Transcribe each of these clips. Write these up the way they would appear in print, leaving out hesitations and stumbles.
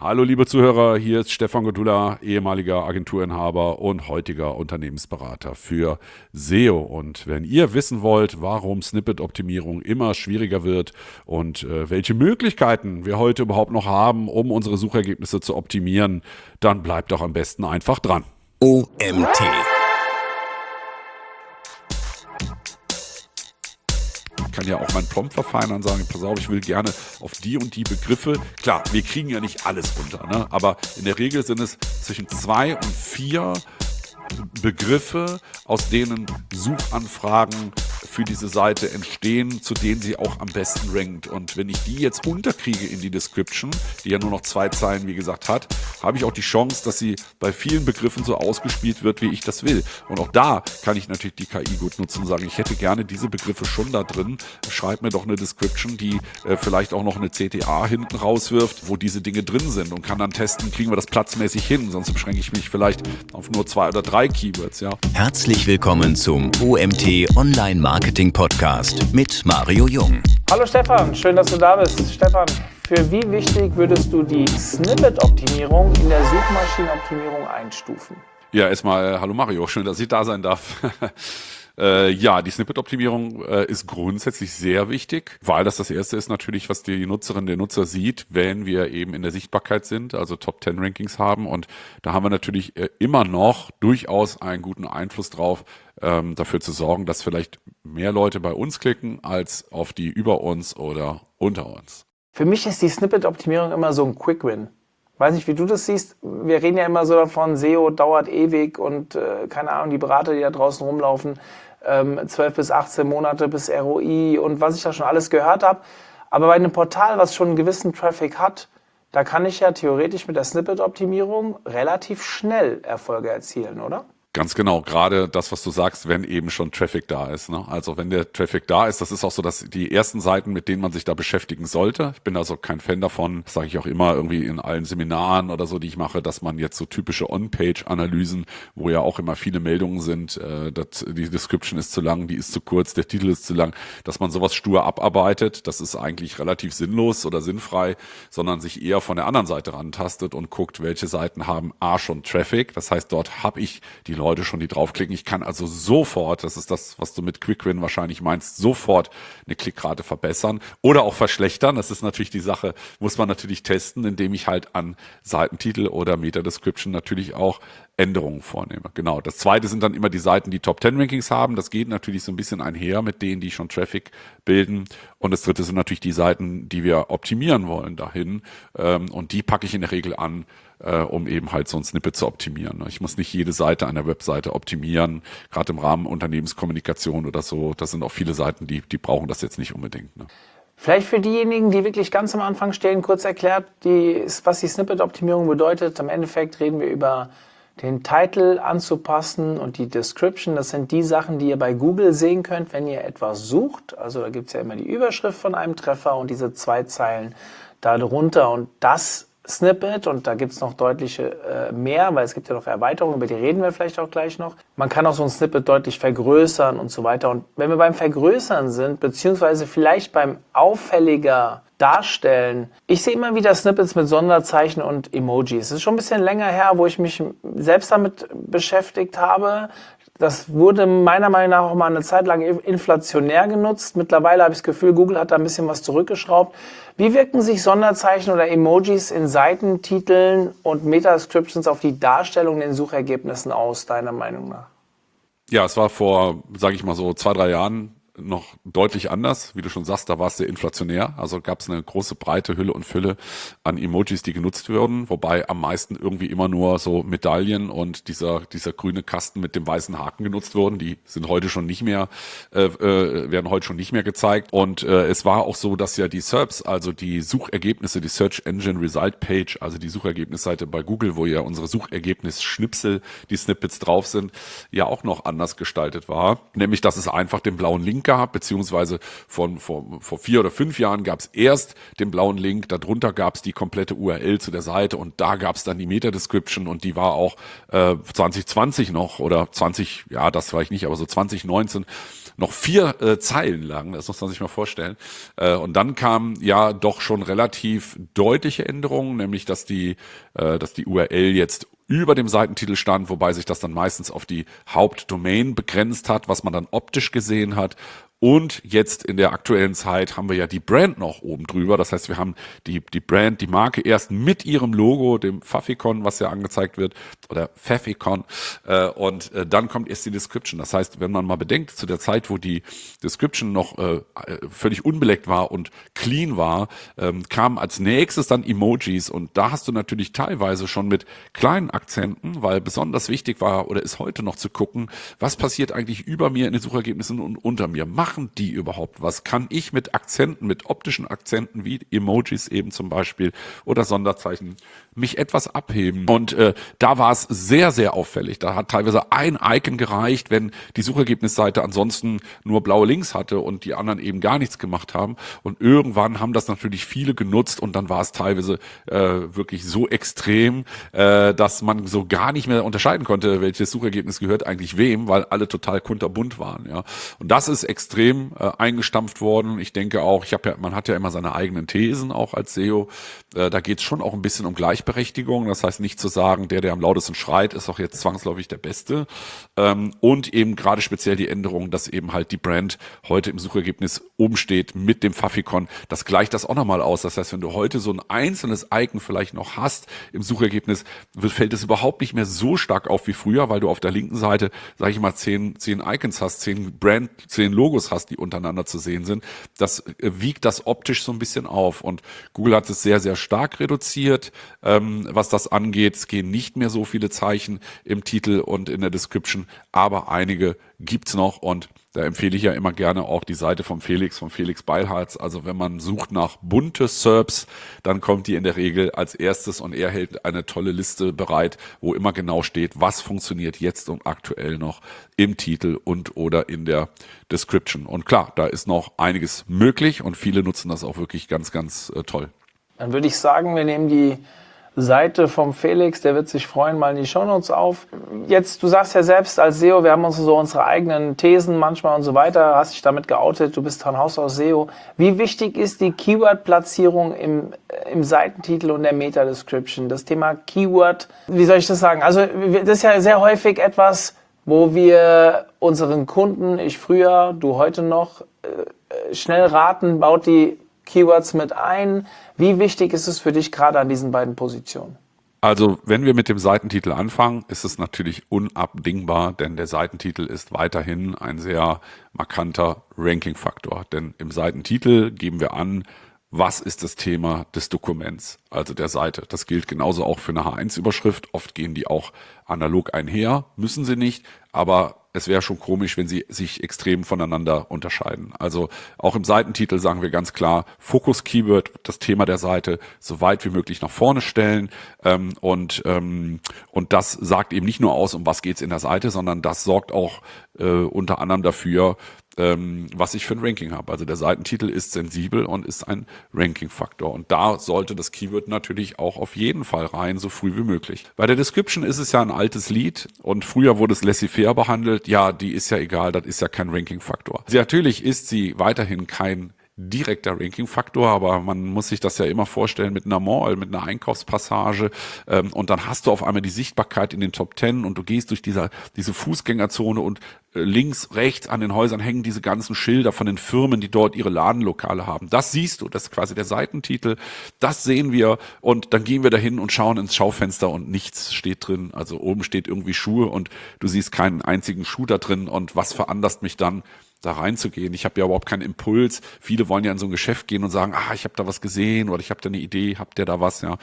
Hallo liebe Zuhörer, hier ist Stefan Gudula, ehemaliger Agenturinhaber und heutiger Unternehmensberater für SEO. Und wenn ihr wissen wollt, warum Snippet-Optimierung immer schwieriger wird und welche Möglichkeiten wir heute überhaupt noch haben, um unsere Suchergebnisse zu optimieren, dann bleibt doch am besten einfach dran. OMT. Ich kann ja auch meinen Prompt verfeinern und sagen, pass auf, ich will gerne auf die und die Begriffe. Klar, wir kriegen ja nicht alles runter, ne? Aber in der Regel sind es zwischen 2 und 4 Begriffe, aus denen Suchanfragen für diese Seite entstehen, zu denen sie auch am besten rankt. Und wenn ich die jetzt unterkriege in die Description, die ja nur noch 2 Zeilen, wie gesagt, hat, habe ich auch die Chance, dass sie bei vielen Begriffen so ausgespielt wird, wie ich das will. Und auch da kann ich natürlich die KI gut nutzen und sagen, ich hätte gerne diese Begriffe schon da drin. Schreib mir doch eine Description, die vielleicht auch noch eine CTA hinten rauswirft, wo diese Dinge drin sind und kann dann testen, kriegen wir das platzmäßig hin, sonst beschränke ich mich vielleicht auf nur 2 oder 3 Keywords, ja. Herzlich willkommen zum OMT Online Marketing Podcast mit Mario Jung. Hallo Stefan, schön, dass du da bist. Stefan, für wie wichtig würdest du die Snippet-Optimierung in der Suchmaschinenoptimierung einstufen? Ja, erstmal hallo Mario, schön, dass ich da sein darf. Ja, die Snippet-Optimierung ist grundsätzlich sehr wichtig, weil das erste ist natürlich, was die Nutzerin, der Nutzer sieht, wenn wir eben in der Sichtbarkeit sind, also Top-10-Rankings haben. Und da haben wir natürlich immer noch durchaus einen guten Einfluss drauf, dafür zu sorgen, dass vielleicht mehr Leute bei uns klicken, als auf die über uns oder unter uns. Für mich ist die Snippet-Optimierung immer so ein Quick-Win. Weiß nicht, wie du das siehst. Wir reden ja immer so davon, SEO dauert ewig und keine Ahnung, die Berater, die da draußen rumlaufen, 12 bis 18 Monate bis ROI und was ich da schon alles gehört habe. Aber bei einem Portal, was schon einen gewissen Traffic hat, da kann ich ja theoretisch mit der Snippet-Optimierung relativ schnell Erfolge erzielen, oder? Ganz genau, gerade das, was du sagst, wenn eben schon Traffic da ist, ne? Also wenn der Traffic da ist, das ist auch so, dass die ersten Seiten, mit denen man sich da beschäftigen sollte. Ich bin also kein Fan davon, das sage ich auch immer irgendwie in allen Seminaren oder so, die ich mache, dass man jetzt so typische On-Page-Analysen, wo ja auch immer viele Meldungen sind, die Description ist zu lang, die ist zu kurz, der Titel ist zu lang, dass man sowas stur abarbeitet. Das ist eigentlich relativ sinnlos oder sinnfrei, sondern sich eher von der anderen Seite rantastet und guckt, welche Seiten haben schon Traffic. Das heißt, dort habe ich die Leute schon, die draufklicken. Ich kann also sofort, das ist das, was du mit Quick Win wahrscheinlich meinst, sofort eine Klickrate verbessern oder auch verschlechtern. Das ist natürlich die Sache, muss man natürlich testen, indem ich halt an Seitentitel oder Meta-Description natürlich auch Änderungen vornehme. Genau. Das zweite sind dann immer die Seiten, die Top-10-Rankings haben. Das geht natürlich so ein bisschen einher mit denen, die schon Traffic bilden. Und das dritte sind natürlich die Seiten, die wir optimieren wollen dahin. Und die packe ich in der Regel an, um eben halt so ein Snippet zu optimieren. Ich muss nicht jede Seite einer Webseite optimieren, gerade im Rahmen Unternehmenskommunikation oder so. Das sind auch viele Seiten, die brauchen das jetzt nicht unbedingt. Ne? Vielleicht für diejenigen, die wirklich ganz am Anfang stehen, kurz erklärt, was die Snippet-Optimierung bedeutet. Im Endeffekt reden wir über den Titel anzupassen und die Description. Das sind die Sachen, die ihr bei Google sehen könnt, wenn ihr etwas sucht. Also da gibt es ja immer die Überschrift von einem Treffer und diese 2 Zeilen darunter. Und das Snippet, und da gibt es noch deutliche mehr, weil es gibt ja noch Erweiterungen, über die reden wir vielleicht auch gleich noch. Man kann auch so ein Snippet deutlich vergrößern und so weiter. Und wenn wir beim Vergrößern sind, beziehungsweise vielleicht beim auffälliger darstellen, ich sehe immer wieder Snippets mit Sonderzeichen und Emojis. Es ist schon ein bisschen länger her, wo ich mich selbst damit beschäftigt habe. Das wurde meiner Meinung nach auch mal eine Zeit lang inflationär genutzt. Mittlerweile habe ich das Gefühl, Google hat da ein bisschen was zurückgeschraubt. Wie wirken sich Sonderzeichen oder Emojis in Seitentiteln und Meta-Descriptions auf die Darstellung in den Suchergebnissen aus, deiner Meinung nach? Ja, es war vor, sage ich mal so, 2, 3 Jahren noch deutlich anders. Wie du schon sagst, da war es sehr inflationär. Also gab es eine große breite Hülle und Fülle an Emojis, die genutzt wurden, wobei am meisten irgendwie immer nur so Medaillen und dieser grüne Kasten mit dem weißen Haken genutzt wurden. Die sind heute schon nicht mehr, werden heute schon nicht mehr gezeigt. Und es war auch so, dass ja die SERPs, also die Suchergebnisse, die Search Engine Result Page, also die Suchergebnisseite bei Google, wo ja unsere Suchergebnisschnipsel, die Snippets drauf sind, ja auch noch anders gestaltet war. Nämlich, dass es einfach den blauen Link gab, beziehungsweise vor 4 oder 5 Jahren gab es erst den blauen Link, darunter gab es die komplette URL zu der Seite und da gab es dann die Meta-Description und die war auch 2020 noch oder 20, ja das vielleicht nicht, aber so 2019 noch 4 Zeilen lang, das muss man sich mal vorstellen. Und dann kamen ja doch schon relativ deutliche Änderungen, nämlich dass die URL jetzt über dem Seitentitel stand, wobei sich das dann meistens auf die Hauptdomain begrenzt hat, was man dann optisch gesehen hat. Und jetzt in der aktuellen Zeit haben wir ja die Brand noch oben drüber. Das heißt, wir haben die Brand, die Marke erst mit ihrem Logo, dem Pfaffikon, was ja angezeigt wird, oder Pfaffikon. Und dann kommt erst die Description. Das heißt, wenn man mal bedenkt, zu der Zeit, wo die Description noch völlig unbeleckt war und clean war, kamen als nächstes dann Emojis. Und da hast du natürlich teilweise schon mit kleinen Akzenten, weil besonders wichtig war oder ist heute noch zu gucken, was passiert eigentlich über mir in den Suchergebnissen und unter mir. Machen die überhaupt was? Kann ich mit Akzenten, mit optischen Akzenten wie Emojis eben zum Beispiel oder Sonderzeichen mich etwas abheben? Und da war es sehr, sehr auffällig. Da hat teilweise ein Icon gereicht, wenn die Suchergebnisseite ansonsten nur blaue Links hatte und die anderen eben gar nichts gemacht haben. Und irgendwann haben das natürlich viele genutzt und dann war es teilweise wirklich so extrem, dass man so gar nicht mehr unterscheiden konnte, welches Suchergebnis gehört eigentlich wem, weil alle total kunterbunt waren. Ja. Und das ist extrem eingestampft worden. Ich denke auch, man hat ja immer seine eigenen Thesen auch als SEO. Da geht es schon auch ein bisschen um Gleichberechtigung. Das heißt nicht zu sagen, der am lautesten schreit, ist auch jetzt zwangsläufig der Beste. Und eben gerade speziell die Änderung, dass eben halt die Brand heute im Suchergebnis oben steht mit dem Pfaffikon. Das gleicht das auch nochmal aus. Das heißt, wenn du heute so ein einzelnes Icon vielleicht noch hast im Suchergebnis, fällt es überhaupt nicht mehr so stark auf wie früher, weil du auf der linken Seite, sage ich mal, 10 Icons hast, 10 Logos hast, die untereinander zu sehen sind. Das wiegt das optisch so ein bisschen auf. Und Google hat es sehr, sehr stark reduziert, was das angeht. Es gehen nicht mehr so viele Zeichen im Titel und in der Description, aber einige gibt's noch und da empfehle ich ja immer gerne auch die Seite vom Felix Beilharz. Also wenn man sucht nach bunte SERPs, dann kommt die in der Regel als erstes und er hält eine tolle Liste bereit, wo immer genau steht, was funktioniert jetzt und aktuell noch im Titel und oder in der Description. Und klar, da ist noch einiges möglich und viele nutzen das auch wirklich ganz, ganz toll. Dann würde ich sagen, wir nehmen die Seite vom Felix, der wird sich freuen, mal in die Shownotes auf. Jetzt, du sagst ja selbst als SEO, wir haben uns so unsere eigenen Thesen manchmal und so weiter, hast dich damit geoutet, du bist von Haus aus SEO. Wie wichtig ist die Keyword-Platzierung im Seitentitel und der Meta-Description? Das Thema Keyword, wie soll ich das sagen? Also das ist ja sehr häufig etwas, wo wir unseren Kunden, ich früher, du heute noch, schnell raten, baut die Keywords mit ein. Wie wichtig ist es für dich gerade an diesen beiden Positionen? Also wenn wir mit dem Seitentitel anfangen, ist es natürlich unabdingbar, denn der Seitentitel ist weiterhin ein sehr markanter Ranking-Faktor. Denn im Seitentitel geben wir an, was ist das Thema des Dokuments, also der Seite. Das gilt genauso auch für eine H1-Überschrift. Oft gehen die auch analog einher, müssen sie nicht, aber es wäre schon komisch, wenn sie sich extrem voneinander unterscheiden. Also auch im Seitentitel sagen wir ganz klar, Fokus-Keyword, das Thema der Seite, so weit wie möglich nach vorne stellen. Und das sagt eben nicht nur aus, um was geht's in der Seite, sondern das sorgt auch unter anderem dafür, was ich für ein Ranking habe. Also der Seitentitel ist sensibel und ist ein Ranking-Faktor. Und da sollte das Keyword natürlich auch auf jeden Fall rein, so früh wie möglich. Bei der Description ist es ja ein altes Lied und früher wurde es laissez-faire behandelt. Ja, die ist ja egal, das ist ja kein Ranking-Faktor. Natürlich ist sie weiterhin kein direkter Ranking-Faktor, aber man muss sich das ja immer vorstellen mit einer Mall, mit einer Einkaufspassage und dann hast du auf einmal die Sichtbarkeit in den Top 10 und du gehst durch diese Fußgängerzone und links, rechts an den Häusern hängen diese ganzen Schilder von den Firmen, die dort ihre Ladenlokale haben. Das siehst du, das ist quasi der Seitentitel, das sehen wir und dann gehen wir dahin und schauen ins Schaufenster und nichts steht drin, also oben steht irgendwie Schuhe und du siehst keinen einzigen Schuh da drin und was veranlasst mich dann, da reinzugehen. Ich habe ja überhaupt keinen Impuls. Viele wollen ja in so ein Geschäft gehen und sagen, ich habe da was gesehen oder ich habe da eine Idee, habt ihr da was? Ja,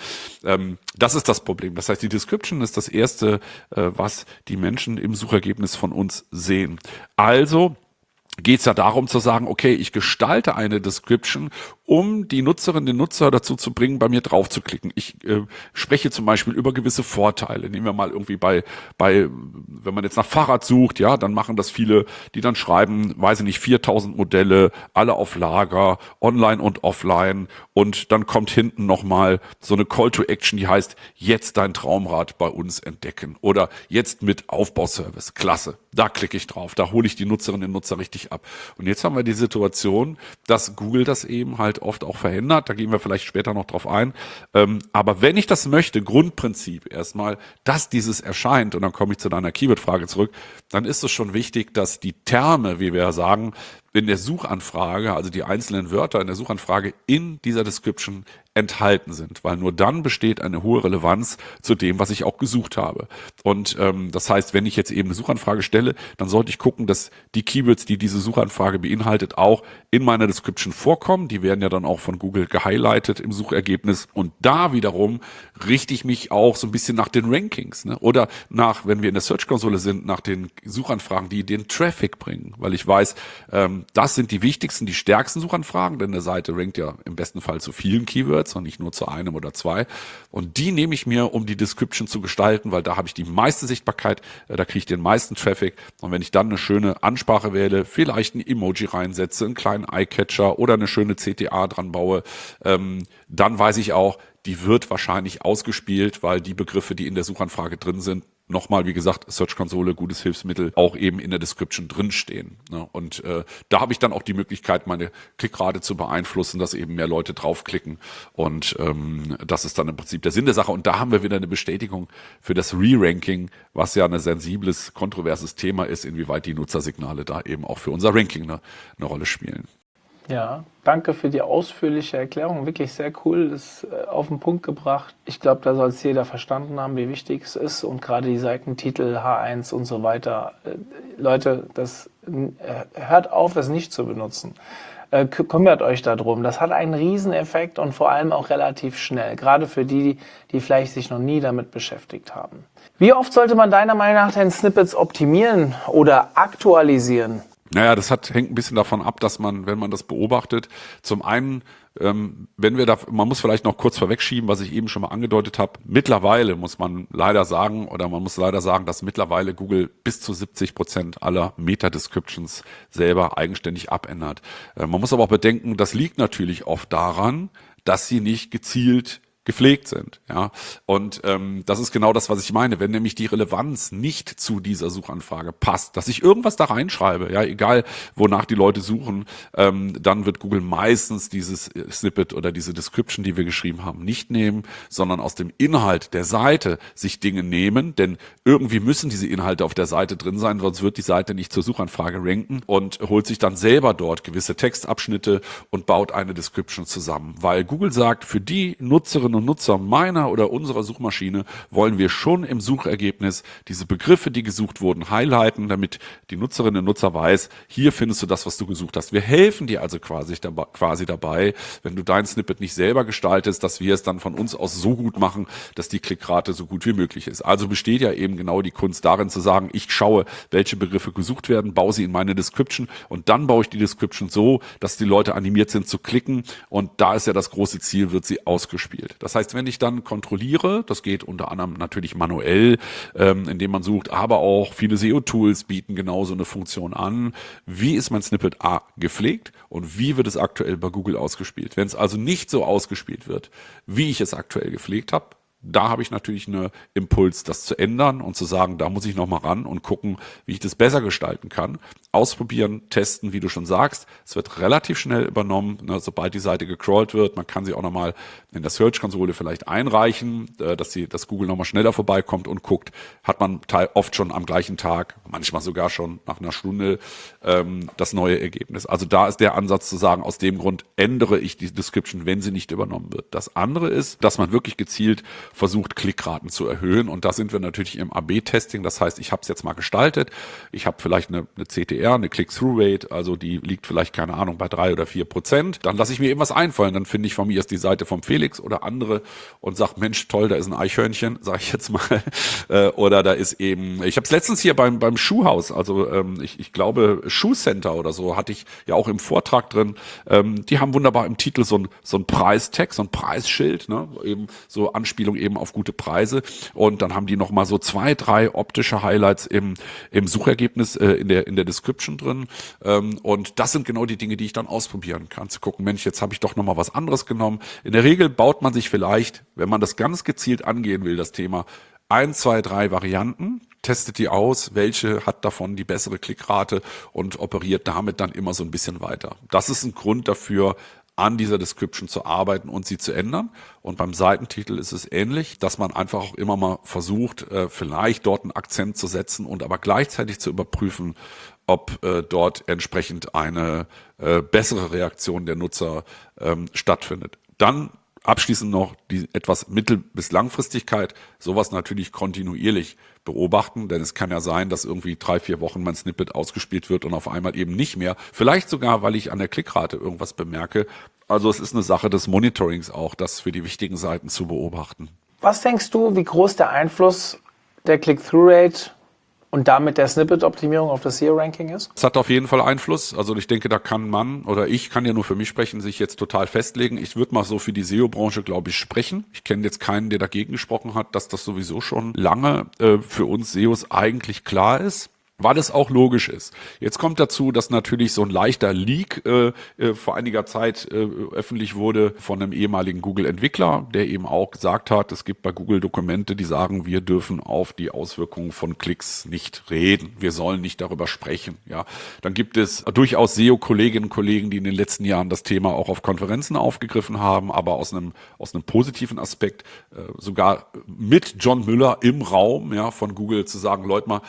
das ist das Problem. Das heißt, die Description ist das Erste, was die Menschen im Suchergebnis von uns sehen. Also geht es ja darum zu sagen, okay, ich gestalte eine Description, um die Nutzerin, den Nutzer dazu zu bringen, bei mir drauf zu klicken. Ich spreche zum Beispiel über gewisse Vorteile. Nehmen wir mal irgendwie wenn man jetzt nach Fahrrad sucht, ja, dann machen das viele, die dann schreiben, weiß ich nicht, 4000 Modelle, alle auf Lager, online und offline und dann kommt hinten nochmal so eine Call to Action, die heißt, jetzt dein Traumrad bei uns entdecken oder jetzt mit Aufbauservice. Klasse. da klicke ich drauf, da hole ich die Nutzerinnen und Nutzer richtig ab. Und jetzt haben wir die Situation, dass Google das eben halt oft auch verhindert, da gehen wir vielleicht später noch drauf ein. Aber wenn ich das möchte, Grundprinzip erstmal, dass dieses erscheint, und dann komme ich zu deiner Keyword-Frage zurück, dann ist es schon wichtig, dass die Terme, wie wir sagen, in der Suchanfrage, also die einzelnen Wörter in der Suchanfrage in dieser Description enthalten sind, weil nur dann besteht eine hohe Relevanz zu dem, was ich auch gesucht habe. Und das heißt, wenn ich jetzt eben eine Suchanfrage stelle, dann sollte ich gucken, dass die Keywords, die diese Suchanfrage beinhaltet, auch in meiner Description vorkommen. Die werden ja dann auch von Google gehighlightet im Suchergebnis. Und da wiederum richte ich mich auch so ein bisschen nach den Rankings, ne? Oder nach, wenn wir in der Search-Konsole sind, nach den Suchanfragen, die den Traffic bringen, weil ich weiß, das sind die wichtigsten, die stärksten Suchanfragen, denn eine Seite rankt ja im besten Fall zu vielen Keywords und nicht nur zu einem oder zwei. Und die nehme ich mir, um die Description zu gestalten, weil da habe ich die meiste Sichtbarkeit, da kriege ich den meisten Traffic. Und wenn ich dann eine schöne Ansprache wähle, vielleicht ein Emoji reinsetze, einen kleinen Eyecatcher oder eine schöne CTA dran baue, dann weiß ich auch, die wird wahrscheinlich ausgespielt, weil die Begriffe, die in der Suchanfrage drin sind, nochmal, wie gesagt, Search-Konsole, gutes Hilfsmittel, auch eben in der Description drinstehen. Ne? Und da habe ich dann auch die Möglichkeit, meine Klickrate zu beeinflussen, dass eben mehr Leute draufklicken. Und das ist dann im Prinzip der Sinn der Sache. Und da haben wir wieder eine Bestätigung für das Re-Ranking, was ja ein sensibles, kontroverses Thema ist, inwieweit die Nutzersignale da eben auch für unser Ranking eine Rolle spielen. Ja, danke für die ausführliche Erklärung. Wirklich sehr cool, das auf den Punkt gebracht. Ich glaube, da soll es jeder verstanden haben, wie wichtig es ist. Und gerade die Seitentitel, H1 und so weiter. Leute, das hört auf, es nicht zu benutzen. Kümmert euch darum. Das hat einen Rieseneffekt und vor allem auch relativ schnell. Gerade für die vielleicht sich noch nie damit beschäftigt haben. Wie oft sollte man deiner Meinung nach den Snippets optimieren oder aktualisieren? Naja, das hängt ein bisschen davon ab, dass man, wenn man das beobachtet, zum einen, man muss vielleicht noch kurz vorwegschieben, was ich eben schon mal angedeutet habe. Mittlerweile muss man leider sagen, dass mittlerweile Google bis zu 70% aller Meta-Descriptions selber eigenständig abändert. Man muss aber auch bedenken, das liegt natürlich oft daran, dass sie nicht gezielt gepflegt sind, ja. Und das ist genau das, was ich meine. Wenn nämlich die Relevanz nicht zu dieser Suchanfrage passt, dass ich irgendwas da reinschreibe, ja, egal wonach die Leute suchen, dann wird Google meistens dieses Snippet oder diese Description, die wir geschrieben haben, nicht nehmen, sondern aus dem Inhalt der Seite sich Dinge nehmen, denn irgendwie müssen diese Inhalte auf der Seite drin sein, sonst wird die Seite nicht zur Suchanfrage ranken und holt sich dann selber dort gewisse Textabschnitte und baut eine Description zusammen. Weil Google sagt, für die Nutzerinnen und Nutzer meiner oder unserer Suchmaschine wollen wir schon im Suchergebnis diese Begriffe, die gesucht wurden, highlighten, damit die Nutzerinnen und Nutzer weiß, hier findest du das, was du gesucht hast. Wir helfen dir also quasi dabei, wenn du dein Snippet nicht selber gestaltest, dass wir es dann von uns aus so gut machen, dass die Klickrate so gut wie möglich ist. Also besteht ja eben genau die Kunst darin zu sagen, ich schaue, welche Begriffe gesucht werden, baue sie in meine Description und dann baue ich die Description so, dass die Leute animiert sind zu klicken und da ist ja das große Ziel, wird sie ausgespielt. Das heißt, wenn ich dann kontrolliere, das geht unter anderem natürlich manuell, indem man sucht, aber auch viele SEO-Tools bieten genauso eine Funktion an. Wie ist mein Snippet A gepflegt und wie wird es aktuell bei Google ausgespielt? Wenn es also nicht so ausgespielt wird, wie ich es aktuell gepflegt habe, da habe ich natürlich einen Impuls, das zu ändern und zu sagen, da muss ich nochmal ran und gucken, wie ich das besser gestalten kann. Ausprobieren, testen, wie du schon sagst. Es wird relativ schnell übernommen, ne, sobald die Seite gecrawlt wird. Man kann sie auch nochmal in der Search-Konsole vielleicht einreichen, dass Google nochmal schneller vorbeikommt und guckt, hat man oft schon am gleichen Tag, manchmal sogar schon nach einer Stunde, das neue Ergebnis. Also da ist der Ansatz zu sagen, aus dem Grund ändere ich die Description, wenn sie nicht übernommen wird. Das andere ist, dass man wirklich gezielt versucht, Klickraten zu erhöhen. Und da sind wir natürlich im AB-Testing. Das heißt, ich habe es jetzt mal gestaltet. Ich habe vielleicht eine CTR, eine Click-Through-Rate, also die liegt vielleicht, keine Ahnung, bei 3 oder 4%. Dann lasse ich mir eben was einfallen. Dann finde ich von mir ist die Seite vom Felix oder andere und sage, Mensch, toll, da ist ein Eichhörnchen, sage ich jetzt mal. Oder da ist eben, ich habe es letztens hier beim Schuhhaus, also ich glaube Schuhcenter oder so, hatte ich ja auch im Vortrag drin. Die haben wunderbar im Titel so ein Preistag, so ein Preisschild, ne? Eben so Anspielung eben auf gute Preise und dann haben die nochmal so 2, 3 optische Highlights im Suchergebnis in der Description drin und das sind genau die Dinge, die ich dann ausprobieren kann, zu gucken, Mensch, jetzt habe ich doch nochmal was anderes genommen. In der Regel baut man sich vielleicht, wenn man das ganz gezielt angehen will, das Thema 1, 2, 3 Varianten testet die aus, welche hat davon die bessere Klickrate und operiert damit dann immer so ein bisschen weiter. Das ist ein Grund dafür, an dieser Description zu arbeiten und sie zu ändern. Und beim Seitentitel ist es ähnlich, dass man einfach auch immer mal versucht, vielleicht dort einen Akzent zu setzen und aber gleichzeitig zu überprüfen, ob dort entsprechend eine bessere Reaktion der Nutzer stattfindet. Dann abschließend noch die etwas Mittel- bis Langfristigkeit, sowas natürlich kontinuierlich beobachten, denn es kann ja sein, dass irgendwie 3-4 Wochen mein Snippet ausgespielt wird und auf einmal eben nicht mehr. Vielleicht sogar, weil ich an der Klickrate irgendwas bemerke. Also es ist eine Sache des Monitorings auch, das für die wichtigen Seiten zu beobachten. Was denkst du, wie groß der Einfluss der Click-Through-Rate und damit der Snippet-Optimierung auf das SEO-Ranking ist? Es hat auf jeden Fall Einfluss. Also ich denke, da kann man, oder ich kann ja nur für mich sprechen, sich jetzt total festlegen. Ich würde mal so für die SEO-Branche, glaube ich, sprechen. Ich kenne jetzt keinen, der dagegen gesprochen hat, dass das sowieso schon lange für uns SEOs eigentlich klar ist, weil es auch logisch ist. Jetzt kommt dazu, dass natürlich so ein leichter Leak vor einiger Zeit öffentlich wurde von einem ehemaligen Google-Entwickler, der eben auch gesagt hat, es gibt bei Google Dokumente, die sagen, wir dürfen auf die Auswirkungen von Klicks nicht reden. Wir sollen nicht darüber sprechen. Ja, dann gibt es durchaus SEO-Kolleginnen und Kollegen, die in den letzten Jahren das Thema auch auf Konferenzen aufgegriffen haben, aber aus einem positiven Aspekt, sogar mit John Müller im Raum, ja, von Google zu sagen, Leute mal,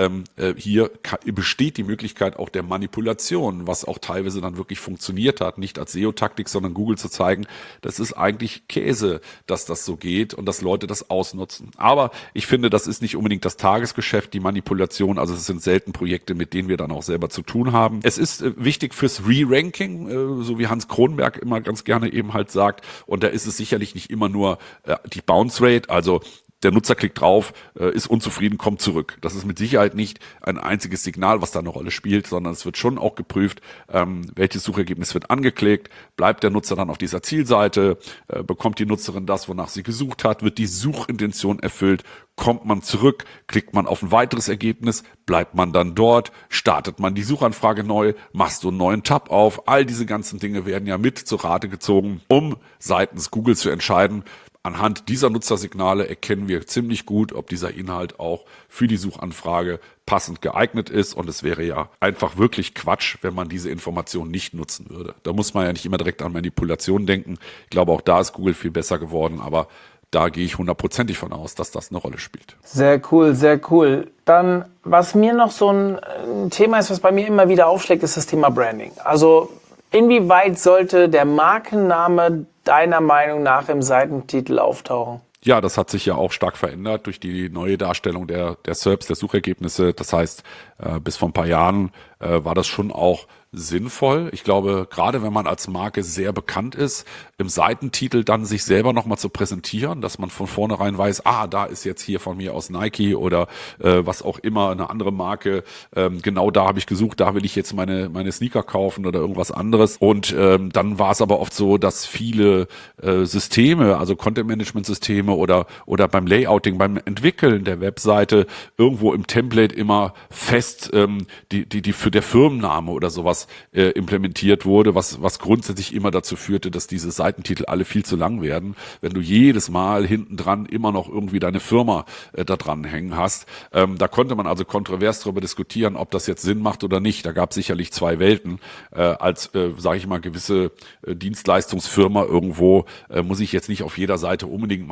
hier besteht die Möglichkeit auch der Manipulation, was auch teilweise dann wirklich funktioniert hat, nicht als SEO-Taktik, sondern Google zu zeigen, das ist eigentlich Käse, dass das so geht und dass Leute das ausnutzen. Aber ich finde, das ist nicht unbedingt das Tagesgeschäft, die Manipulation, also es sind selten Projekte, mit denen wir dann auch selber zu tun haben. Es ist wichtig fürs Re-Ranking, so wie Hans Kronberg immer ganz gerne eben halt sagt, und da ist es sicherlich nicht immer nur die Bounce Rate, also der Nutzer klickt drauf, ist unzufrieden, kommt zurück. Das ist mit Sicherheit nicht ein einziges Signal, was da eine Rolle spielt, sondern es wird schon auch geprüft, welches Suchergebnis wird angeklickt, bleibt der Nutzer dann auf dieser Zielseite, bekommt die Nutzerin das, wonach sie gesucht hat, wird die Suchintention erfüllt, kommt man zurück, klickt man auf ein weiteres Ergebnis, bleibt man dann dort, startet man die Suchanfrage neu, machst du einen neuen Tab auf. All diese ganzen Dinge werden ja mit zur Rate gezogen, um seitens Google zu entscheiden. Anhand dieser Nutzersignale erkennen wir ziemlich gut, ob dieser Inhalt auch für die Suchanfrage passend geeignet ist. Und es wäre ja einfach wirklich Quatsch, wenn man diese Information nicht nutzen würde. Da muss man ja nicht immer direkt an Manipulation denken. Ich glaube, auch da ist Google viel besser geworden, aber da gehe ich 100%ig von aus, dass das eine Rolle spielt. Sehr cool, sehr cool. Dann, was mir noch so ein Thema ist, was bei mir immer wieder aufschlägt, ist das Thema Branding. Also inwieweit sollte der Markenname deiner Meinung nach im Seitentitel auftauchen? Ja, das hat sich ja auch stark verändert durch die neue Darstellung der SERPs, der Suchergebnisse. Das heißt, bis vor ein paar Jahren war das schon auch sinnvoll. Ich glaube, gerade wenn man als Marke sehr bekannt ist, im Seitentitel dann sich selber nochmal zu präsentieren, dass man von vornherein weiß, da ist jetzt hier von mir aus Nike oder was auch immer, eine andere Marke. Genau da habe ich gesucht, da will ich jetzt meine Sneaker kaufen oder irgendwas anderes. Und dann war es aber oft so, dass viele Systeme, also Content-Management-Systeme oder beim Layouting, beim Entwickeln der Webseite irgendwo im Template immer fest die für der Firmenname oder sowas implementiert wurde, was grundsätzlich immer dazu führte, dass diese Seitentitel alle viel zu lang werden, wenn du jedes Mal hinten dran immer noch irgendwie deine Firma da dran hängen hast. Da konnte man also kontrovers darüber diskutieren, ob das jetzt Sinn macht oder nicht. Da gab es sicherlich zwei Welten. Als, sage ich mal, gewisse Dienstleistungsfirma irgendwo muss ich jetzt nicht auf jeder Seite unbedingt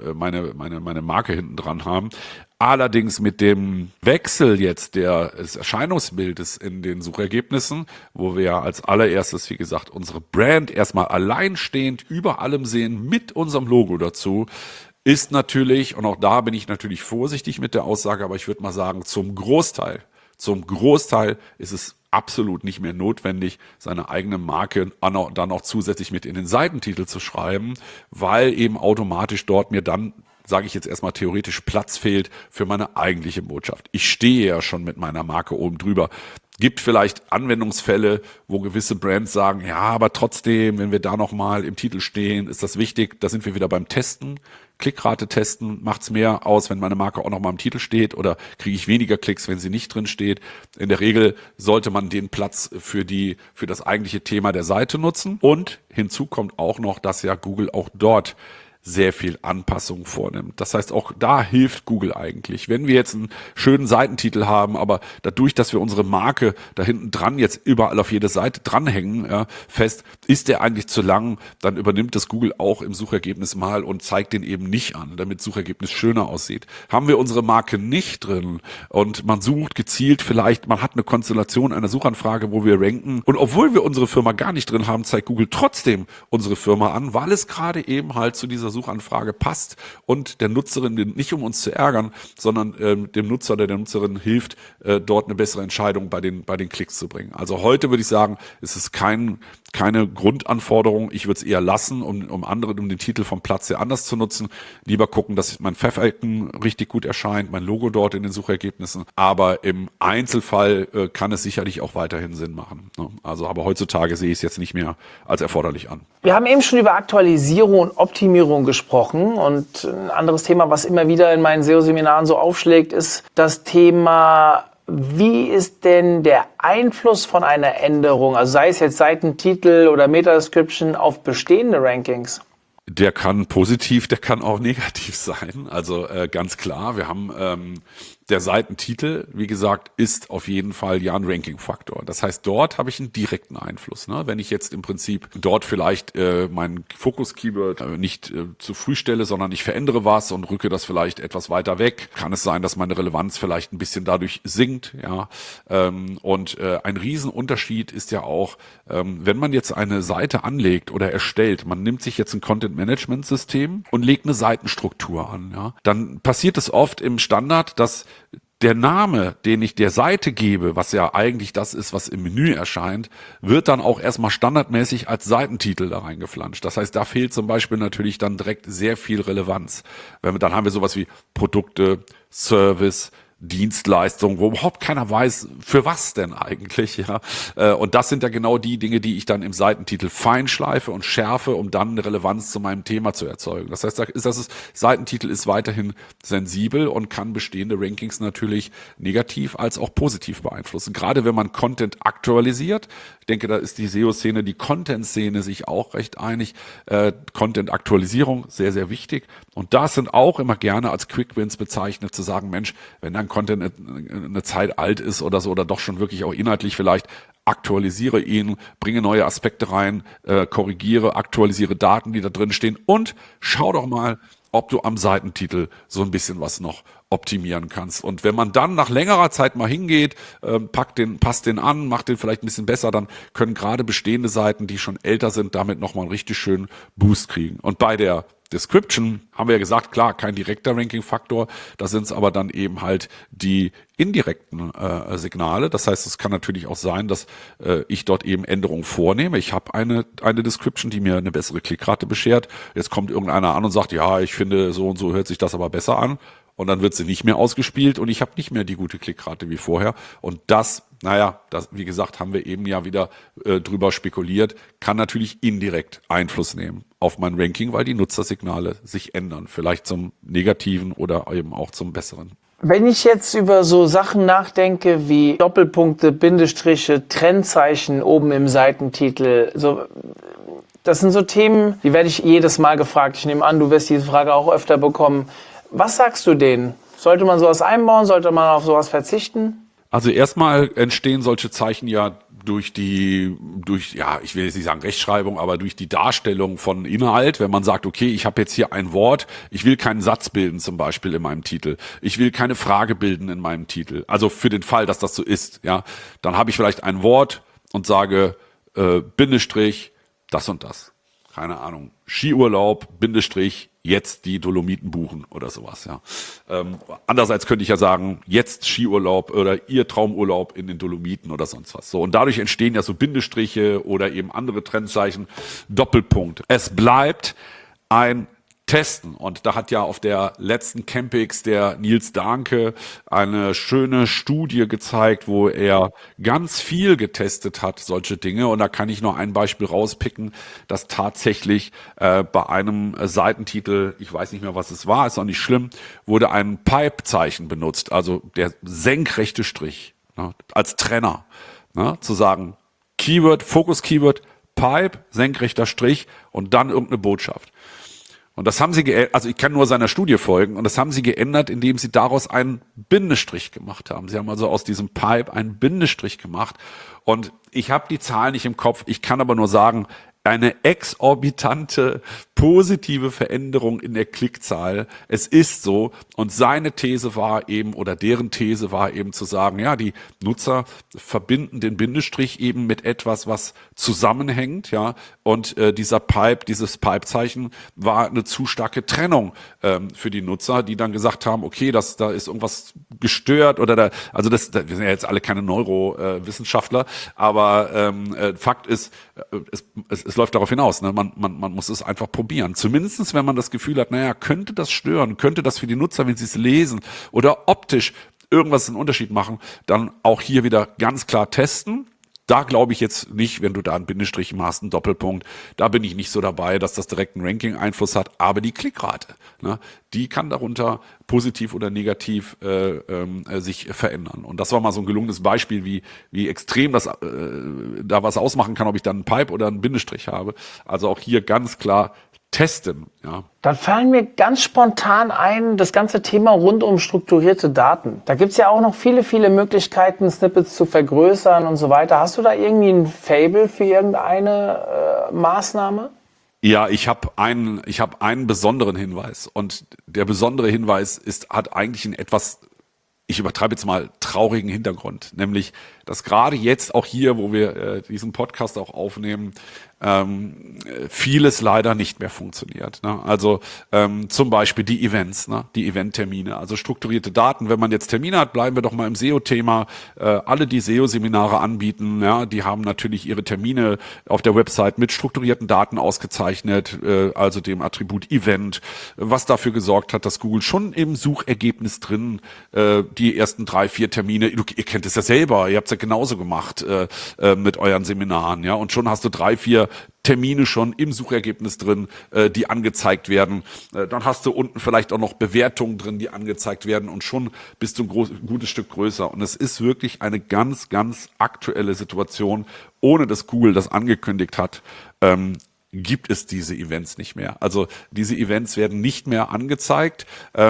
meine Marke hinten dran haben. Allerdings mit dem Wechsel jetzt des Erscheinungsbildes in den Suchergebnissen, wo wir ja als allererstes, wie gesagt, unsere Brand erstmal alleinstehend über allem sehen mit unserem Logo dazu, ist natürlich, und auch da bin ich natürlich vorsichtig mit der Aussage, aber ich würde mal sagen, zum Großteil ist es absolut nicht mehr notwendig, seine eigene Marke dann auch zusätzlich mit in den Seitentitel zu schreiben, weil eben automatisch dort mir dann, sage ich jetzt erstmal theoretisch, Platz fehlt für meine eigentliche Botschaft. Ich stehe ja schon mit meiner Marke oben drüber. Gibt vielleicht Anwendungsfälle, wo gewisse Brands sagen, ja, aber trotzdem, wenn wir da nochmal im Titel stehen, ist das wichtig. Da sind wir wieder beim Testen. Klickrate testen, macht's mehr aus, wenn meine Marke auch nochmal im Titel steht, oder kriege ich weniger Klicks, wenn sie nicht drin steht. In der Regel sollte man den Platz für das eigentliche Thema der Seite nutzen. Und hinzu kommt auch noch, dass ja Google auch dort sehr viel Anpassungen vornimmt. Das heißt, auch da hilft Google eigentlich. Wenn wir jetzt einen schönen Seitentitel haben, aber dadurch, dass wir unsere Marke da hinten dran jetzt überall auf jede Seite dranhängen, ja, fest, ist der eigentlich zu lang, dann übernimmt das Google auch im Suchergebnis mal und zeigt den eben nicht an, damit das Suchergebnis schöner aussieht. Haben wir unsere Marke nicht drin und man sucht gezielt vielleicht, man hat eine Konstellation einer Suchanfrage, wo wir ranken und obwohl wir unsere Firma gar nicht drin haben, zeigt Google trotzdem unsere Firma an, weil es gerade eben halt zu dieser Suchanfrage passt und der Nutzerin nicht, um uns zu ärgern, sondern dem Nutzer oder der Nutzerin hilft, dort eine bessere Entscheidung bei den Klicks zu bringen. Also heute würde ich sagen, es ist keine Grundanforderung. Ich würde es eher lassen, um den Titel vom Platz her anders zu nutzen. Lieber gucken, dass mein Pfeff-Icon richtig gut erscheint, mein Logo dort in den Suchergebnissen. Aber im Einzelfall kann es sicherlich auch weiterhin Sinn machen. Ne? Also, aber heutzutage sehe ich es jetzt nicht mehr als erforderlich an. Wir haben eben schon über Aktualisierung und Optimierung gesprochen und ein anderes Thema, was immer wieder in meinen SEO-Seminaren so aufschlägt, ist das Thema, wie ist denn der Einfluss von einer Änderung, also sei es jetzt Seitentitel oder Meta-Description, auf bestehende Rankings? Der kann positiv, der kann auch negativ sein. Also ganz klar, wir haben der Seitentitel, wie gesagt, ist auf jeden Fall ja ein Ranking-Faktor. Das heißt, dort habe ich einen direkten Einfluss. Ne? Wenn ich jetzt im Prinzip dort vielleicht mein Fokus-Keyword nicht zu früh stelle, sondern ich verändere was und rücke das vielleicht etwas weiter weg, kann es sein, dass meine Relevanz vielleicht ein bisschen dadurch sinkt. Ja, und ein Riesenunterschied ist ja auch, wenn man jetzt eine Seite anlegt oder erstellt, man nimmt sich jetzt ein Content-Management-System und legt eine Seitenstruktur an. Ja, dann passiert es oft im Standard, dass der Name, den ich der Seite gebe, was ja eigentlich das ist, was im Menü erscheint, wird dann auch erstmal standardmäßig als Seitentitel da reingeflanscht. Das heißt, da fehlt zum Beispiel natürlich dann direkt sehr viel Relevanz. Dann haben wir sowas wie Produkte, Service, Dienstleistung, wo überhaupt keiner weiß, für was denn eigentlich, ja. Und das sind ja genau die Dinge, die ich dann im Seitentitel feinschleife und schärfe, um dann eine Relevanz zu meinem Thema zu erzeugen. Das heißt, Seitentitel ist weiterhin sensibel und kann bestehende Rankings natürlich negativ als auch positiv beeinflussen. Gerade wenn man Content aktualisiert. Ich denke, da ist die SEO-Szene, die Content-Szene sich auch recht einig. Content-Aktualisierung, sehr, sehr wichtig. Und das sind auch immer gerne als Quick-Wins bezeichnet, zu sagen, Mensch, wenn dann Content eine Zeit alt ist oder so, oder doch schon wirklich auch inhaltlich vielleicht, aktualisiere ihn, bringe neue Aspekte rein, korrigiere, aktualisiere Daten, die da drin stehen und schau doch mal, ob du am Seitentitel so ein bisschen was noch optimieren kannst. Und wenn man dann nach längerer Zeit mal hingeht, passt den an, macht den vielleicht ein bisschen besser, dann können gerade bestehende Seiten, die schon älter sind, damit nochmal einen richtig schönen Boost kriegen. Und bei der Description haben wir ja gesagt, klar, kein direkter Ranking-Faktor, da sind es aber dann eben halt die indirekten Signale. Das heißt, es kann natürlich auch sein, dass ich dort eben Änderungen vornehme. Ich habe eine Description, die mir eine bessere Klickrate beschert. Jetzt kommt irgendeiner an und sagt, ja, ich finde, so und so hört sich das aber besser an. Und dann wird sie nicht mehr ausgespielt und ich habe nicht mehr die gute Klickrate wie vorher. Und das, wie gesagt, haben wir eben ja wieder drüber spekuliert, kann natürlich indirekt Einfluss nehmen auf mein Ranking, weil die Nutzersignale sich ändern. Vielleicht zum Negativen oder eben auch zum Besseren. Wenn ich jetzt über so Sachen nachdenke wie Doppelpunkte, Bindestriche, Trennzeichen oben im Seitentitel, das sind so Themen, die werde ich jedes Mal gefragt. Ich nehme an, du wirst diese Frage auch öfter bekommen. Was sagst du denen? Sollte man sowas einbauen? Sollte man auf sowas verzichten? Also erstmal entstehen solche Zeichen ja durch ich will jetzt nicht sagen Rechtschreibung, aber durch die Darstellung von Inhalt. Wenn man sagt, okay, ich habe jetzt hier ein Wort, ich will keinen Satz bilden zum Beispiel in meinem Titel. Ich will keine Frage bilden in meinem Titel. Also für den Fall, dass das so ist, ja, dann habe ich vielleicht ein Wort und sage Bindestrich, das und das. Keine Ahnung, Skiurlaub, Bindestrich, jetzt die Dolomiten buchen oder sowas, ja. Andererseits könnte ich ja sagen, jetzt Skiurlaub oder Ihr Traumurlaub in den Dolomiten oder sonst was. So, und dadurch entstehen ja so Bindestriche oder eben andere Trennzeichen, Doppelpunkt. Es bleibt ein Testen. Und da hat ja auf der letzten Campix der Nils Dahnke eine schöne Studie gezeigt, wo er ganz viel getestet hat, solche Dinge. Und da kann ich noch ein Beispiel rauspicken, dass tatsächlich bei einem Seitentitel, ich weiß nicht mehr, was es war, ist auch nicht schlimm, wurde ein Pipe-Zeichen benutzt, also der senkrechte Strich, ne, als Trenner, ne, zu sagen, Keyword, Fokus-Keyword, Pipe, senkrechter Strich und dann irgendeine Botschaft. Und das haben sie geändert, also ich kann nur seiner Studie folgen, und das haben sie geändert, indem sie daraus einen Bindestrich gemacht haben. Sie haben also aus diesem Pipe einen Bindestrich gemacht. Und ich habe die Zahl nicht im Kopf, ich kann aber nur sagen, eine exorbitante positive Veränderung in der Klickzahl. Es ist so, und seine These war eben, oder deren These war eben zu sagen, ja, die Nutzer verbinden den Bindestrich eben mit etwas, was zusammenhängt, ja, und dieses Pipe-Zeichen war eine zu starke Trennung für die Nutzer, die dann gesagt haben, okay, da ist irgendwas gestört, oder wir sind ja jetzt alle keine Neurowissenschaftler, aber Fakt ist, es läuft darauf hinaus, ne? Man muss es einfach probieren. Zumindestens, wenn man das Gefühl hat, naja, könnte das stören, könnte das für die Nutzer, wenn sie es lesen oder optisch irgendwas einen Unterschied machen, dann auch hier wieder ganz klar testen. Da glaube ich jetzt nicht, wenn du da einen Bindestrich machst, einen Doppelpunkt, da bin ich nicht so dabei, dass das direkt einen Ranking-Einfluss hat, aber die Klickrate, ne, die kann darunter positiv oder negativ sich verändern. Und das war mal so ein gelungenes Beispiel, wie extrem das da was ausmachen kann, ob ich dann einen Pipe oder einen Bindestrich habe. Also auch hier ganz klar testen. Ja. Dann fallen mir ganz spontan ein, das ganze Thema rund um strukturierte Daten. Da gibt es ja auch noch viele, viele Möglichkeiten, Snippets zu vergrößern und so weiter. Hast du da irgendwie ein Faible für irgendeine Maßnahme? Ja, ich habe einen besonderen Hinweis. Und der besondere Hinweis hat eigentlich einen etwas, ich übertreibe jetzt mal, traurigen Hintergrund. Nämlich, dass gerade jetzt auch hier, wo wir diesen Podcast auch aufnehmen, vieles leider nicht mehr funktioniert. Ne? Also zum Beispiel die Events, ne? Die Eventtermine, also strukturierte Daten. Wenn man jetzt Termine hat, bleiben wir doch mal im SEO-Thema. Alle, die SEO-Seminare anbieten, ja, die haben natürlich ihre Termine auf der Website mit strukturierten Daten ausgezeichnet, also dem Attribut Event, was dafür gesorgt hat, dass Google schon im Suchergebnis drin die ersten 3, 4 Termine, ihr kennt es ja selber, ihr habt es ja genauso gemacht mit euren Seminaren, ja, und schon hast du 3, 4 Termine schon im Suchergebnis drin, die angezeigt werden. Dann hast du unten vielleicht auch noch Bewertungen drin, die angezeigt werden, und schon bist du ein gutes Stück größer. Und es ist wirklich eine ganz, ganz aktuelle Situation, ohne dass Google das angekündigt hat. Gibt es diese Events nicht mehr. Also diese Events werden nicht mehr angezeigt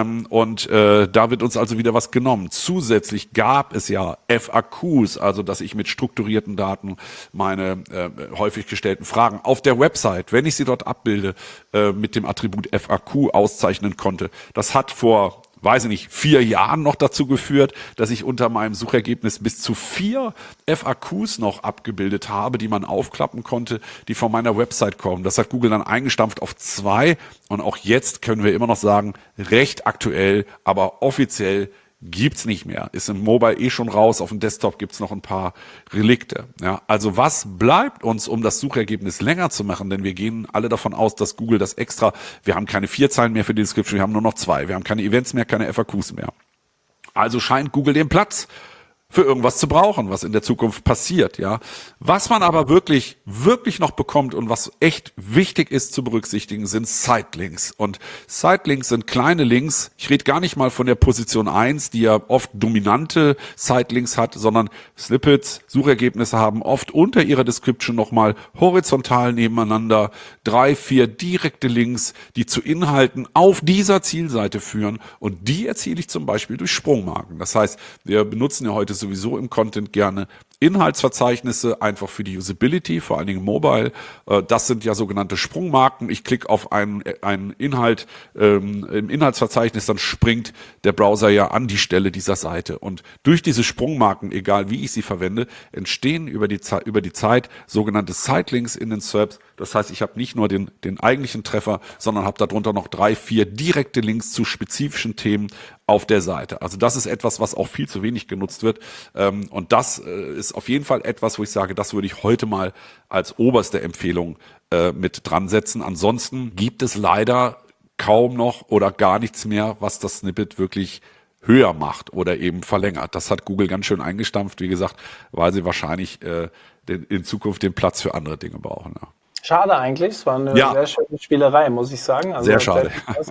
und da wird uns also wieder was genommen. Zusätzlich gab es ja FAQs, also dass ich mit strukturierten Daten meine häufig gestellten Fragen auf der Website, wenn ich sie dort abbilde, mit dem Attribut FAQ auszeichnen konnte. Das hat vor, weiß ich nicht, 4 Jahren noch dazu geführt, dass ich unter meinem Suchergebnis bis zu 4 FAQs noch abgebildet habe, die man aufklappen konnte, die von meiner Website kommen. Das hat Google dann eingestampft auf 2, und auch jetzt können wir immer noch sagen, recht aktuell, aber offiziell gibt's nicht mehr. Ist im Mobile schon raus, auf dem Desktop gibt's noch ein paar Relikte. Ja, also was bleibt uns, um das Suchergebnis länger zu machen? Denn wir gehen alle davon aus, dass Google das extra, wir haben keine 4 Zeilen mehr für die Description, wir haben nur noch 2. Wir haben keine Events mehr, keine FAQs mehr. Also scheint Google den Platz für irgendwas zu brauchen, was in der Zukunft passiert, ja. Was man aber wirklich noch bekommt und was echt wichtig ist zu berücksichtigen, sind Sitelinks. Und Sitelinks sind kleine Links. Ich rede gar nicht mal von der Position 1, die ja oft dominante Sitelinks hat, sondern Snippets, Suchergebnisse haben oft unter ihrer Description nochmal horizontal nebeneinander 3, 4 direkte Links, die zu Inhalten auf dieser Zielseite führen, und die erziele ich zum Beispiel durch Sprungmarken. Das heißt, wir benutzen ja heute sowieso im Content gerne Inhaltsverzeichnisse, einfach für die Usability, vor allen Dingen Mobile. Das sind ja sogenannte Sprungmarken. Ich klicke auf einen Inhalt im Inhaltsverzeichnis, dann springt der Browser ja an die Stelle dieser Seite. Und durch diese Sprungmarken, egal wie ich sie verwende, entstehen über die Zeit sogenannte Sitelinks in den SERPs. Das heißt, ich habe nicht nur den eigentlichen Treffer, sondern habe darunter noch 3, 4 direkte Links zu spezifischen Themen auf der Seite. Also das ist etwas, was auch viel zu wenig genutzt wird. Und das ist auf jeden Fall etwas, wo ich sage, das würde ich heute mal als oberste Empfehlung mit dran setzen. Ansonsten gibt es leider kaum noch oder gar nichts mehr, was das Snippet wirklich höher macht oder eben verlängert. Das hat Google ganz schön eingestampft, wie gesagt, weil sie wahrscheinlich in Zukunft den Platz für andere Dinge brauchen. Ja. Schade eigentlich, es war eine sehr schöne Spielerei, muss ich sagen. Also sehr schade.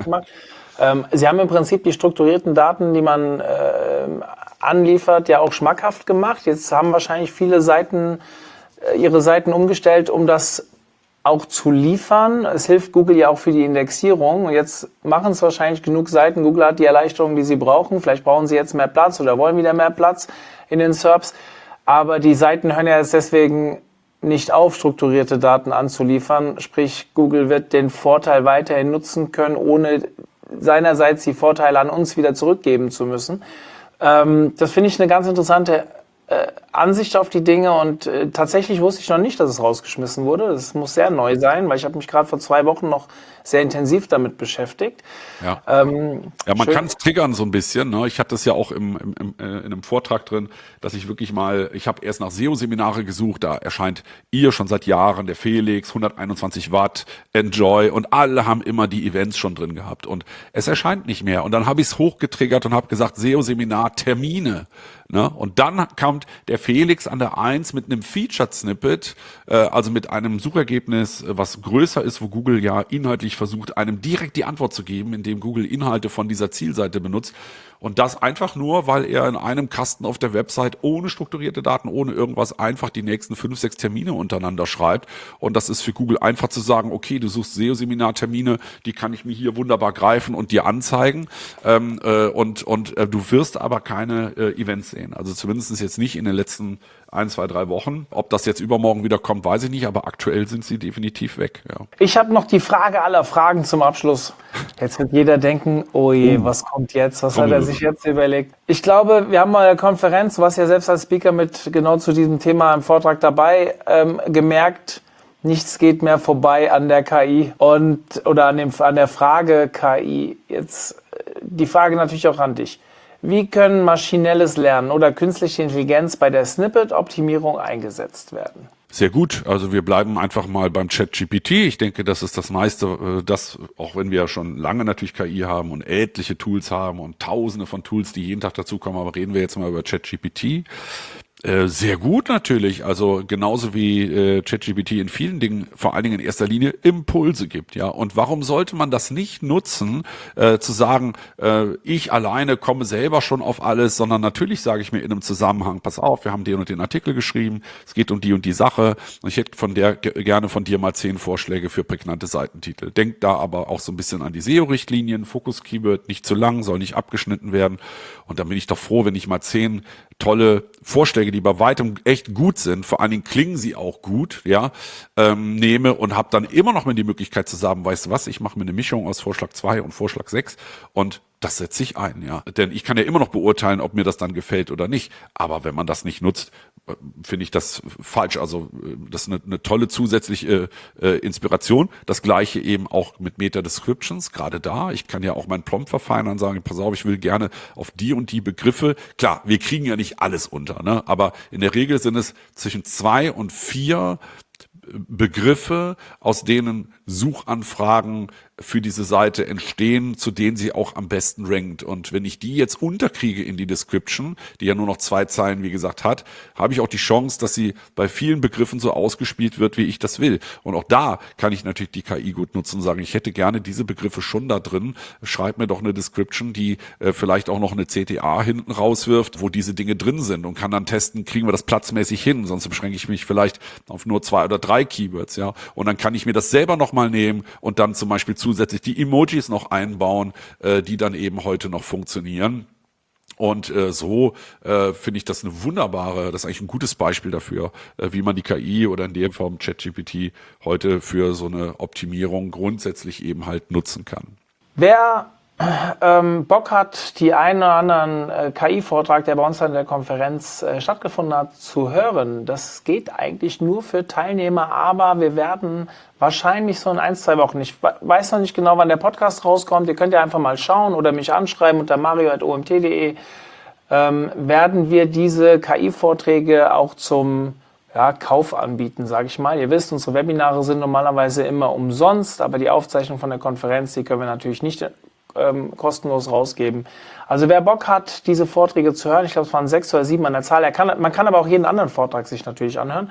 Sie haben im Prinzip die strukturierten Daten, die man anliefert, ja auch schmackhaft gemacht. Jetzt haben wahrscheinlich viele Seiten ihre Seiten umgestellt, um das auch zu liefern. Es hilft Google ja auch für die Indexierung. Und jetzt machen es wahrscheinlich genug Seiten. Google hat die Erleichterung, die sie brauchen. Vielleicht brauchen sie jetzt mehr Platz oder wollen wieder mehr Platz in den SERPs. Aber die Seiten hören ja jetzt deswegen nicht auf, strukturierte Daten anzuliefern. Sprich, Google wird den Vorteil weiterhin nutzen können, ohne seinerseits die Vorteile an uns wieder zurückgeben zu müssen. Das finde ich eine ganz interessante Ansicht auf die Dinge und tatsächlich wusste ich noch nicht, dass es rausgeschmissen wurde. Das muss sehr neu sein, weil ich habe mich gerade vor 2 Wochen noch sehr intensiv damit beschäftigt. Ja, man kann es triggern so ein bisschen. Ne? Ich hatte das ja auch in einem Vortrag drin, dass ich wirklich ich habe erst nach SEO-Seminare gesucht, da erscheint schon seit Jahren, der Felix, 121 Watt, Enjoy und alle haben immer die Events schon drin gehabt und es erscheint nicht mehr. Und dann habe ich es hochgetriggert und habe gesagt, SEO-Seminar, Termine. Ne? Und dann kommt der Felix an der 1 mit einem Featured-Snippet, also mit einem Suchergebnis, was größer ist, wo Google ja inhaltlich versucht, einem direkt die Antwort zu geben, indem Google Inhalte von dieser Zielseite benutzt. Und das einfach nur, weil er in einem Kasten auf der Website ohne strukturierte Daten, ohne irgendwas einfach die nächsten 5, 6 Termine untereinander schreibt. Und das ist für Google einfach zu sagen, okay, du suchst SEO-Seminar-Termine, die kann ich mir hier wunderbar greifen und dir anzeigen. Du wirst aber keine Events sehen. Also zumindest jetzt nicht in den letzten 1, 2, 3 Wochen. Ob das jetzt übermorgen wieder kommt, weiß ich nicht, aber aktuell sind sie definitiv weg. Ja. Ich habe noch die Frage aller Fragen zum Abschluss. Jetzt wird jeder denken, oh je, was kommt jetzt? Was hat er sich jetzt überlegt? Ich glaube, wir haben mal eine Konferenz, du warst ja selbst als Speaker mit genau zu diesem Thema im Vortrag dabei, gemerkt, nichts geht mehr vorbei an der KI oder an der Frage KI. Jetzt die Frage natürlich auch an dich. Wie können maschinelles Lernen oder künstliche Intelligenz bei der Snippet-Optimierung eingesetzt werden? Sehr gut. Also wir bleiben einfach mal beim ChatGPT. Ich denke, das ist das meiste, auch wenn wir ja schon lange natürlich KI haben und etliche Tools haben und tausende von Tools, die jeden Tag dazukommen, aber reden wir jetzt mal über ChatGPT. Sehr gut natürlich, also genauso wie ChatGPT in vielen Dingen, vor allen Dingen in erster Linie Impulse gibt, ja. Und warum sollte man das nicht nutzen, zu sagen, ich alleine komme selber schon auf alles, sondern natürlich sage ich mir in einem Zusammenhang, pass auf, wir haben den und den Artikel geschrieben, es geht um die und die Sache und ich hätte gerne von dir mal 10 Vorschläge für prägnante Seitentitel. Denk da aber auch so ein bisschen an die SEO-Richtlinien, Fokus-Keyword, nicht zu lang, soll nicht abgeschnitten werden und dann bin ich doch froh, wenn ich mal 10 tolle Vorschläge, die bei weitem echt gut sind, vor allen Dingen klingen sie auch gut, ja, nehme und habe dann immer noch mal die Möglichkeit zu sagen, weißt du was, ich mache mir eine Mischung aus Vorschlag 2 und Vorschlag 6 und das setze ich ein, ja. Denn ich kann ja immer noch beurteilen, ob mir das dann gefällt oder nicht. Aber wenn man das nicht nutzt, finde ich das falsch. Also das ist eine tolle zusätzliche Inspiration. Das gleiche eben auch mit Meta-Descriptions, gerade da. Ich kann ja auch meinen Prompt verfeinern und sagen, pass auf, ich will gerne auf die und die Begriffe. Klar, wir kriegen ja nicht alles unter, ne? Aber in der Regel sind es zwischen 2 und 4 Begriffe, aus denen Suchanfragen für diese Seite entstehen, zu denen sie auch am besten rankt. Und wenn ich die jetzt unterkriege in die Description, die ja nur noch 2 Zeilen, wie gesagt, hat, habe ich auch die Chance, dass sie bei vielen Begriffen so ausgespielt wird, wie ich das will. Und auch da kann ich natürlich die KI gut nutzen und sagen, ich hätte gerne diese Begriffe schon da drin. Schreib mir doch eine Description, die vielleicht auch noch eine CTA hinten rauswirft, wo diese Dinge drin sind und kann dann testen, kriegen wir das platzmäßig hin, sonst beschränke ich mich vielleicht auf nur 2 oder 3 Keywords, ja. Und dann kann ich mir das selber nochmal nehmen und dann zum Beispiel zusätzlich die Emojis noch einbauen, die dann eben heute noch funktionieren. Und so finde ich das das ist eigentlich ein gutes Beispiel dafür, wie man die KI oder in der Form ChatGPT heute für so eine Optimierung grundsätzlich eben halt nutzen kann. Wer Bock hat, die einen oder anderen KI-Vortrag, der bei uns an der Konferenz stattgefunden hat, zu hören, das geht eigentlich nur für Teilnehmer, aber wir werden wahrscheinlich so in 1, 2 Wochen, ich weiß noch nicht genau, wann der Podcast rauskommt, ihr könnt ja einfach mal schauen oder mich anschreiben unter mario@omt.de, werden wir diese KI-Vorträge auch zum Kauf anbieten, sage ich mal. Ihr wisst, unsere Webinare sind normalerweise immer umsonst, aber die Aufzeichnung von der Konferenz, die können wir natürlich nicht kostenlos rausgeben. Also wer Bock hat, diese Vorträge zu hören, ich glaube, es waren 6 oder 7 an der Zahl, man kann aber auch jeden anderen Vortrag sich natürlich anhören.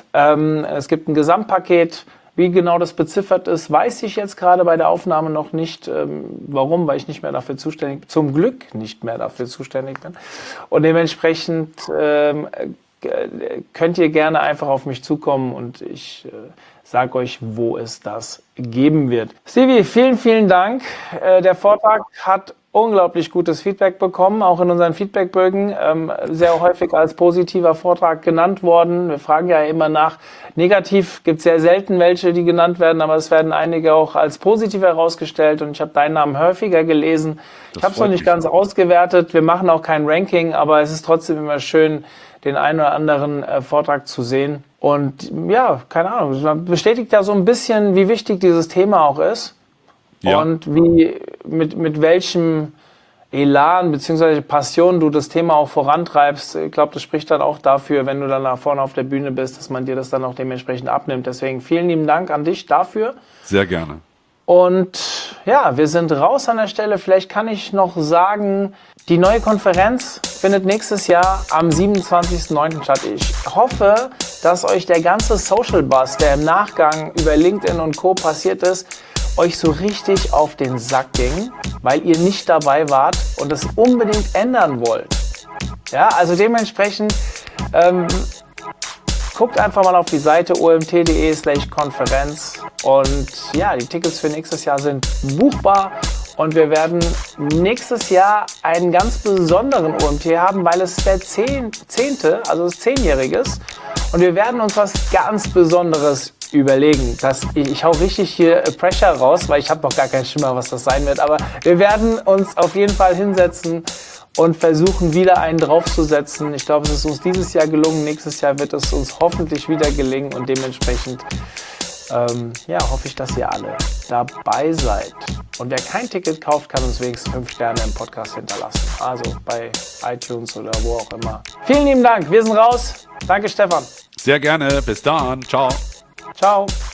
Es gibt ein Gesamtpaket. Wie genau das beziffert ist, weiß ich jetzt gerade bei der Aufnahme noch nicht. Warum? Weil ich nicht mehr dafür zum Glück nicht mehr dafür zuständig bin. Und dementsprechend könnt ihr gerne einfach auf mich zukommen und ich sage euch, wo es das geben wird. Stevie, vielen, vielen Dank. Der Vortrag hat unglaublich gutes Feedback bekommen, auch in unseren Feedbackbögen, sehr häufig als positiver Vortrag genannt worden. Wir fragen ja immer nach. Negativ gibt es sehr selten welche, die genannt werden, aber es werden einige auch als positiv herausgestellt und ich habe deinen Namen häufiger gelesen. Ich habe es noch nicht ganz ausgewertet, wir machen auch kein Ranking, aber es ist trotzdem immer schön, den einen oder anderen Vortrag zu sehen. Und ja, keine Ahnung, man bestätigt ja so ein bisschen, wie wichtig dieses Thema auch ist. Ja. Und wie, mit welchem Elan bzw. Passion du das Thema auch vorantreibst. Ich glaube, das spricht dann auch dafür, wenn du dann nach vorne auf der Bühne bist, dass man dir das dann auch dementsprechend abnimmt. Deswegen vielen lieben Dank an dich dafür. Sehr gerne. Und ja, wir sind raus an der Stelle. Vielleicht kann ich noch sagen, die neue Konferenz findet nächstes Jahr am 27.09. statt. Ich hoffe, dass euch der ganze Social Buzz, der im Nachgang über LinkedIn und Co. passiert ist, euch so richtig auf den Sack ging, weil ihr nicht dabei wart und es unbedingt ändern wollt. Ja, also dementsprechend guckt einfach mal auf die Seite omt.de/Konferenz und ja, die Tickets für nächstes Jahr sind buchbar und wir werden nächstes Jahr einen ganz besonderen OMT haben, weil es der 10., also das 10-jähriges und wir werden uns was ganz Besonderes überlegen. Ich hau richtig hier Pressure raus, weil ich habe noch gar keinen Schimmer, was das sein wird. Aber wir werden uns auf jeden Fall hinsetzen und versuchen, wieder einen draufzusetzen. Ich glaube, es ist uns dieses Jahr gelungen. Nächstes Jahr wird es uns hoffentlich wieder gelingen. Und dementsprechend hoffe ich, dass ihr alle dabei seid. Und wer kein Ticket kauft, kann uns wenigstens 5 Sterne im Podcast hinterlassen. Also bei iTunes oder wo auch immer. Vielen lieben Dank. Wir sind raus. Danke, Stefan. Sehr gerne. Bis dann. Ciao. Ciao.